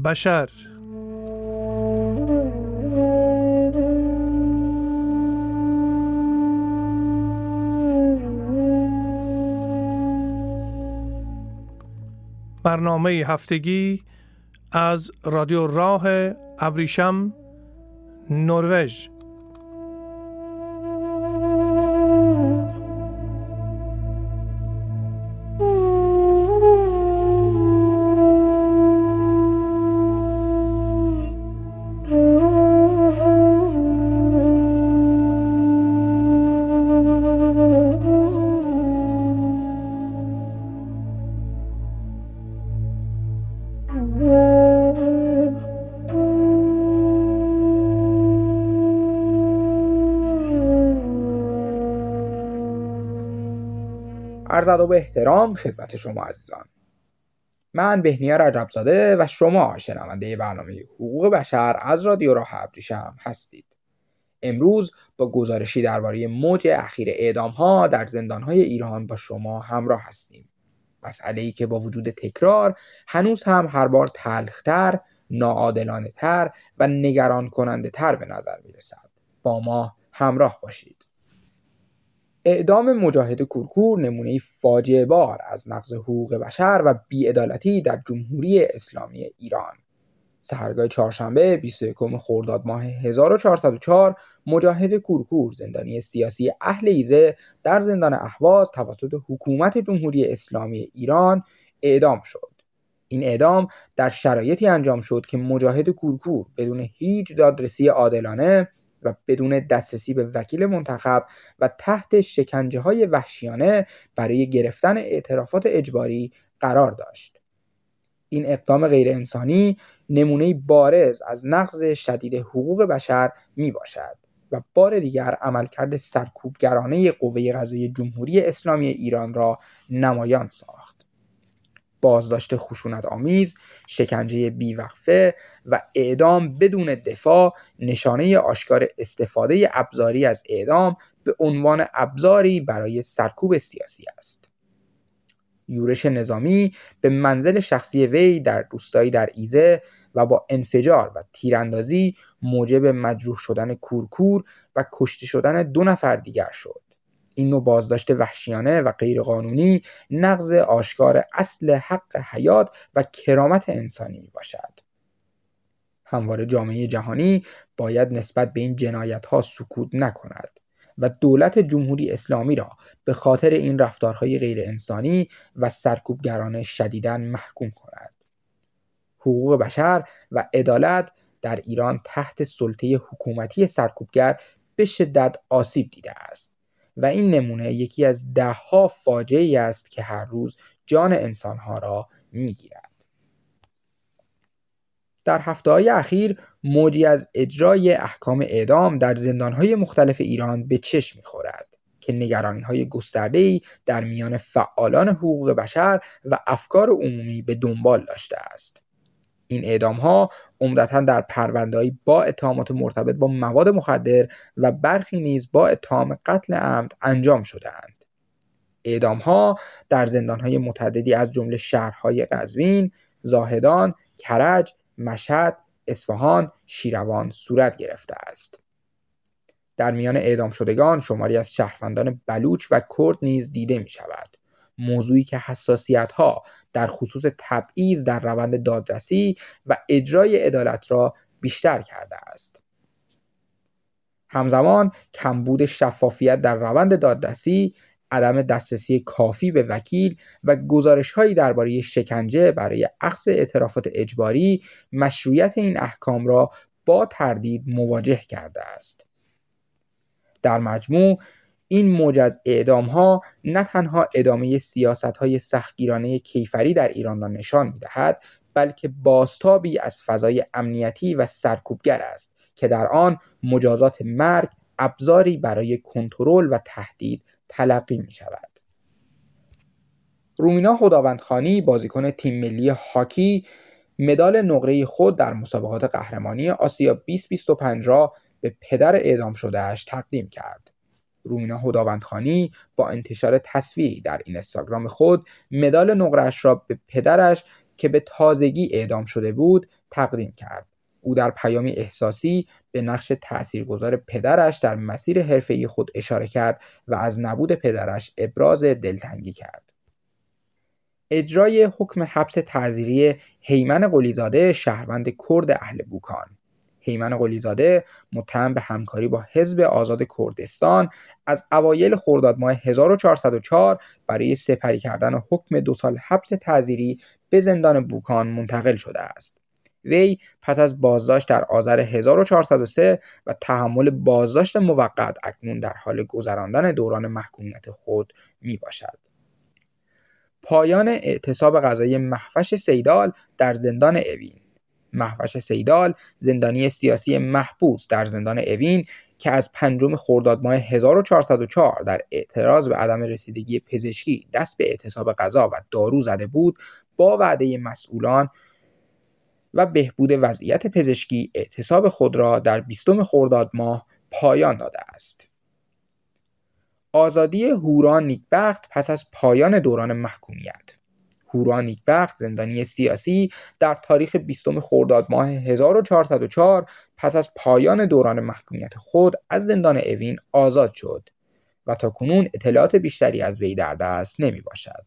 بشر. برنامه هفتگی از رادیو راه ابریشم، نروژ. عرض ادب و احترام خدمت شما عزیزان. من بهنیا رجبزاده و شما شنونده برنامه حقوق بشر از رادیو راه ابریشم هستید. امروز با گزارشی درباره موج اخیر اعدام‌ها در زندان‌های ایران با شما همراه هستیم. مسئله‌ای که با وجود تکرار هنوز هم هر بار تلخ‌تر، ناعادلانه‌تر و نگران کننده‌تر به نظر می‌رسد. با ما همراه باشید. اعدام مجاهد کورکور نمونه فاجعه بار از نقض حقوق بشر و بی‌عدالتی در جمهوری اسلامی ایران. سحرگاه چهارشنبه 21 خرداد ماه 1404 مجاهد کورکور، زندانی سیاسی اهل ایزه، در زندان اهواز توسط حکومت جمهوری اسلامی ایران اعدام شد. این اعدام در شرایطی انجام شد که مجاهد کورکور بدون هیچ دادرسی عادلانه و بدون دسترسی به وکیل منتخب و تحت شکنجه‌های وحشیانه برای گرفتن اعترافات اجباری قرار داشت. این اقدام غیر انسانی نمونه بارز از نقض شدید حقوق بشر می باشد و بار دیگر عملکرد سرکوبگرانه قوه قضاییه جمهوری اسلامی ایران را نمایان ساخت. بازداشت خشونت‌آمیز، شکنجه بیوقفه و اعدام بدون دفاع نشانه آشکار استفاده ابزاری از اعدام به عنوان ابزاری برای سرکوب سیاسی است. یورش نظامی به منزل شخصی وی در روستایی در ایزه و با انفجار و تیراندازی موجب مجروح شدن کورکور و کشته شدن 2 نفر دیگر شد. این نوع بازداشت وحشیانه و غیرقانونی نقض آشکار اصل حق حیات و کرامت انسانی می باشد. همواره جامعه جهانی باید نسبت به این جنایت‌ها سکوت نکند و دولت جمهوری اسلامی را به خاطر این رفتارهای غیر انسانی و سرکوبگرانه شدیداً محکوم کند. حقوق بشر و عدالت در ایران تحت سلطه حکومتی سرکوبگر به شدت آسیب دیده است و این نمونه یکی از 10 فاجعه‌ای است که هر روز جان انسانها را می‌گیرد. در هفته‌های اخیر موجی از اجرای احکام اعدام در زندان‌های مختلف ایران به چشم می‌خورد که نگرانی‌های گسترده‌ای در میان فعالان حقوق بشر و افکار عمومی به دنبال داشته است. این اعدام‌ها عمدتاً در پرونده‌های با اتهامات مرتبط با مواد مخدر و برخی نیز با اتهام قتل عمد انجام شده‌اند. اعدام‌ها در زندان‌های متعددی از جمله شهرهای قزوین، زاهدان، کرج، مشهد، اصفهان، شیروان صورت گرفته است. در میان اعدام شدگان شماری از شهروندان بلوچ و کرد نیز دیده می شود. موضوعی که حساسیت‌ها در خصوص تبعیض در روند دادرسی و اجرای عدالت را بیشتر کرده است. همزمان کمبود شفافیت در روند دادرسی، عدم دسترسی کافی به وکیل و گزارش‌هایی درباره شکنجه برای اخذ اعترافات اجباری مشروعیت این احکام را با تردید مواجه کرده است. در مجموع این موج از اعدام‌ها نه تنها ادامه سیاست‌های سختگیرانه کیفری در ایران را نشان می‌دهد، بلکه بازتابی از فضای امنیتی و سرکوبگر است که در آن مجازات مرگ ابزاری برای کنترل و تهدید تلقی می‌شود. رومینا خداوندخانی، بازیکن تیم ملی هاکی، مدال نقره خود در مسابقات قهرمانی آسیا 2025 را به پدر اعدام شده‌اش تقدیم کرد. رومینا خداوندخانی با انتشار تصویری در اینستاگرام خود مدال نقره‌اش را به پدرش که به تازگی اعدام شده بود تقدیم کرد. او در پیامی احساسی به نقش تأثیرگذار پدرش در مسیر حرفه‌ای خود اشاره کرد و از نبود پدرش ابراز دلتنگی کرد. اجرای حکم حبس تعزیری هیمن قلیزاده، شهروند کرد اهل بوکان. هیمن قلیزاده متهم به همکاری با حزب آزاد کردستان از اوایل خرداد ماه 1404 برای سپری کردن حکم 2 سال حبس تعزیری به زندان بوکان منتقل شده است. وی پس از بازداشت در آذر 1403 و تحمل بازداشت موقت اکنون در حال گذراندن دوران محکومیت خود می باشد. پایان اعتصاب قضایی مهوش سیدال در زندان اوین. مهوش سیدال، زندانی سیاسی محبوس در زندان اوین که از 5 خرداد ماه 1404 در اعتراض به عدم رسیدگی پزشکی دست به اعتصاب غذا و دارو زده بود، با وعده مسئولان و بهبود وضعیت پزشکی اعتصاب خود را در 20 خرداد ماه پایان داده است. آزادی هوران نیکبخت پس از پایان دوران محکومیت. هوران نیکبخت، زندانی سیاسی، در تاریخ 20 خرداد ماه 1404 پس از پایان دوران محکومیت خود از زندان اوین آزاد شد و تاکنون اطلاعات بیشتری از وی در دست نمی باشد.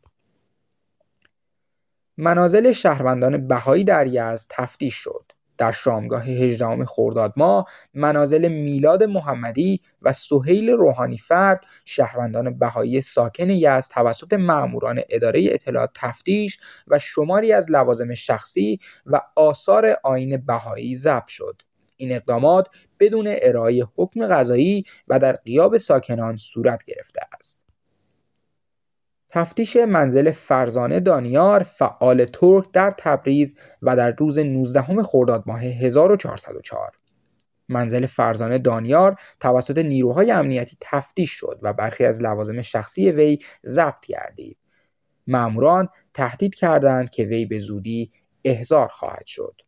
منازل شهروندان بهایی در یزد تفتیش شد. در شامگاه 18 خرداد ماه منازل میلاد محمدی و سهیل روحانی فرد، شهروندان بهایی ساکن یزد، توسط ماموران اداره اطلاعات تفتیش و شماری از لوازم شخصی و آثار آیین بهایی ضبط شد. این اقدامات بدون ارائه حکم قضایی و در غیاب ساکنان صورت گرفته است. تفتیش منزل فرزانه دانیار، فعال ترک در تبریز و در روز 19 خرداد ماه 1404. منزل فرزانه دانیار توسط نیروهای امنیتی تفتیش شد و برخی از لوازم شخصی وی ضبط گردید. ماموران تهدید کردند که وی به زودی احضار خواهد شد.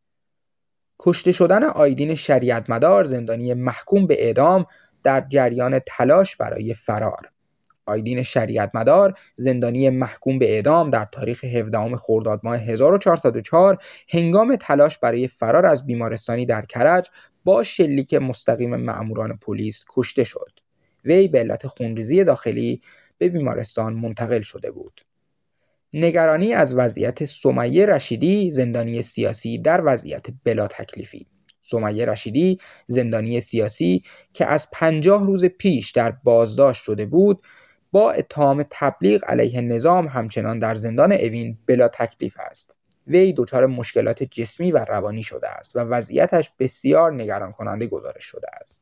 کشته شدن آیدین شریعت مدار، زندانی محکوم به اعدام در جریان تلاش برای فرار. آیدین شریعت مدار، زندانی محکوم به اعدام، در تاریخ 17 خرداد ماه 1404 هنگام تلاش برای فرار از بیمارستانی در کرج با شلیک مستقیم مأموران پلیس کشته شد. وی به علت خونریزی داخلی به بیمارستان منتقل شده بود. نگرانی از وضعیت سمیه رشیدی، زندانی سیاسی، در وضعیت بلا تکلیفی. سمیه رشیدی، زندانی سیاسی که از 50 روز پیش در بازداشت شده بود، با اتهام تبلیغ علیه نظام همچنان در زندان اوین بلا تکلیف است. وی دچار مشکلات جسمی و روانی شده است و وضعیتش بسیار نگران کننده گزارش شده است.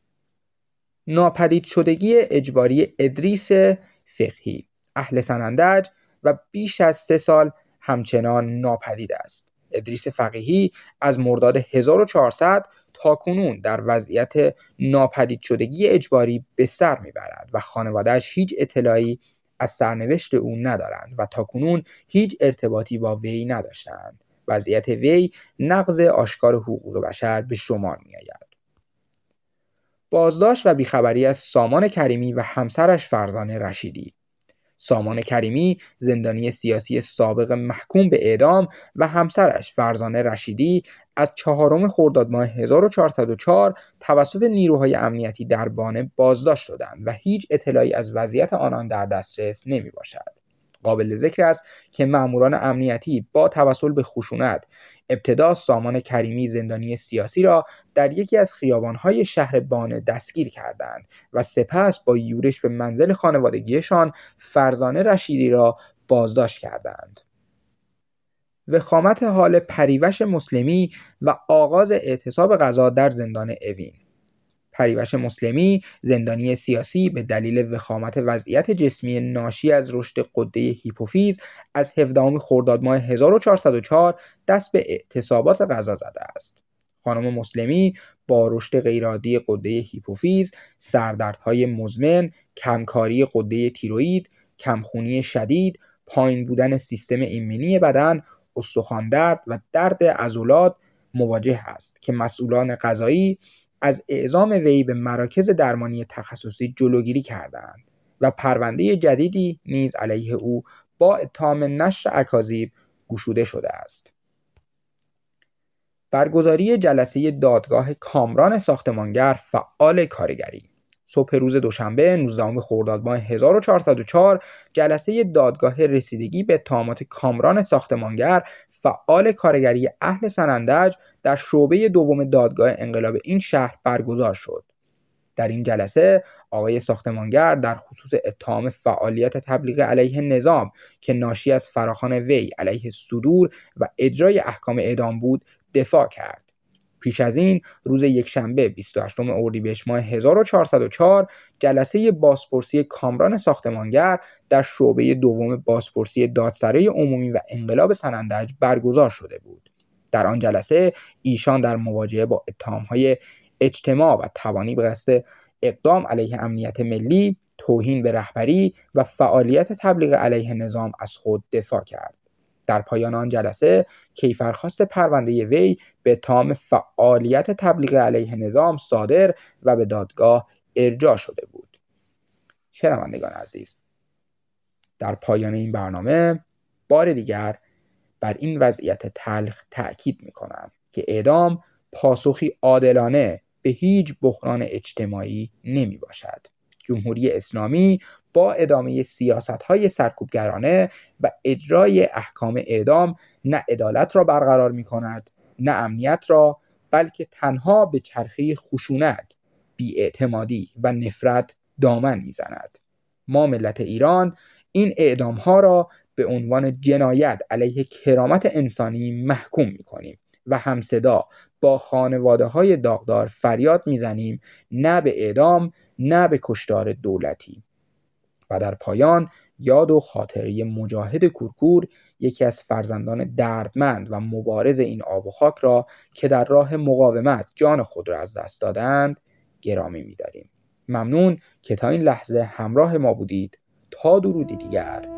ناپدید شدگی اجباری ادریس فقیهی، اهل سنندج و بیش از 3 سال همچنان ناپدید است. ادریس فقیهی از مرداد 1400 تاکنون در وضعیت ناپدید شدگی اجباری به سر میبرد و خانواده‌اش هیچ اطلاعی از سرنوشت او ندارند و تاکنون هیچ ارتباطی با وی نداشتند. وضعیت وی نقض آشکار حقوق بشر به شمار میآید. بازداشت و بیخبری از سامان کریمی و همسرش فرزانه رشیدی. سامان کریمی، زندانی سیاسی سابق محکوم به اعدام، و همسرش فرزانه رشیدی از 4 خرداد ماه 1404 توسط نیروهای امنیتی در بانه بازداشت شدند و هیچ اطلاعی از وضعیت آنان در دسترس نمی باشد. قابل ذکر است که ماموران امنیتی با توسل به خشونت ابتدا سامان کریمی، زندانی سیاسی، را در یکی از خیابان‌های شهر بانه دستگیر کردند و سپس با یورش به منزل خانوادگیشان فرزانه رشیدی را بازداشت کردند. وخامت حال پریوش مسلمی و آغاز اعتصاب غذا در زندان اوین. پریوش مسلمی، زندانی سیاسی، به دلیل وخامت وضعیت جسمی ناشی از رشد غده هیپوفیز از 17 خرداد ماه 1404 دست به اعتصابات غذا زده است. خانم مسلمی با رشد غیرعادی غده هیپوفیز، سردردهای مزمن، کمکاری غده تیروئید، کمخونی شدید، پایین بودن سیستم ایمنی بدن، استخوان درد و درد عضلات مواجه است که مسئولان قضایی از اعزام وی به مراکز درمانی تخصصی جلوگیری کردند و پرونده جدیدی نیز علیه او با اتهام نشر اکاذیب گشوده شده است. برگزاری جلسه دادگاه کامران ساختمانگر فعال کارگری. صبح روز دوشنبه 19 خرداد ماه 1404 جلسه دادگاه رسیدگی به اتهامات کامران ساختمانگر فعال کارگری اهل سنندج در شعبه دوم دادگاه انقلاب این شهر برگزار شد. در این جلسه آقای ساختمانگر در خصوص اتهام فعالیت تبلیغ علیه نظام که ناشی از فراخوان وی علیه صدور و اجرای احکام اعدام بود دفاع کرد. پیش از این روز یکشنبه 28 اردیبهشت ماه 1404 جلسه بازپرسی کامران ساختمانگر در شعبه دوم بازپرسی دادسرای عمومی و انقلاب سنندج برگزار شده بود. در آن جلسه ایشان در مواجهه با اتهام‌های اجتماع و توانی به قصد اقدام علیه امنیت ملی، توهین به رهبری و فعالیت تبلیغ علیه نظام از خود دفاع کرد. در پایان آن جلسه کیفرخواست پرونده وی به اتهام فعالیت تبلیغ علیه نظام صادر و به دادگاه ارجاع شده بود. شنوندگان عزیز، در پایان این برنامه بار دیگر بر این وضعیت تلخ تأکید می‌کنم که اعدام پاسخی عادلانه به هیچ بحران اجتماعی نمی باشد. جمهوری اسلامی با ادامه سیاست‌های سرکوبگرانه و اجرای احکام اعدام نه عدالت را برقرار می‌کند، نه امنیت را، بلکه تنها به چرخه خشونت، بی‌اعتمادی و نفرت دامن می‌زند. ما ملت ایران این اعدام‌ها را به عنوان جنایت علیه کرامت انسانی محکوم می‌کنیم و همصدا با خانواده‌های داغدار فریاد می‌زنیم نه به اعدام، نه به کشتار دولتی. و در پایان یاد و خاطره مجاهد کورکور، یکی از فرزندان دردمند و مبارز این آب و خاک را که در راه مقاومت جان خود را از دست دادند گرامی می‌داریم. ممنون که تا این لحظه همراه ما بودید. تا درودی دیگر